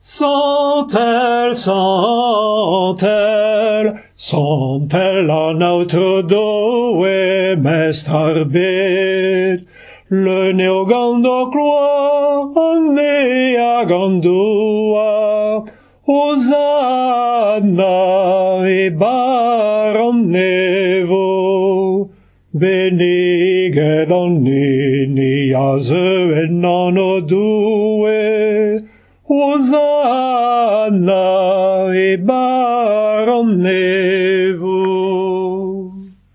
Santel, santel, santel an auto doe mest arbet. Le neo gando cloa, an nea gandoa, Hosanna e bar an nevo. Beniged an nini a zeuen an o due, Hosanna e bar an nevo.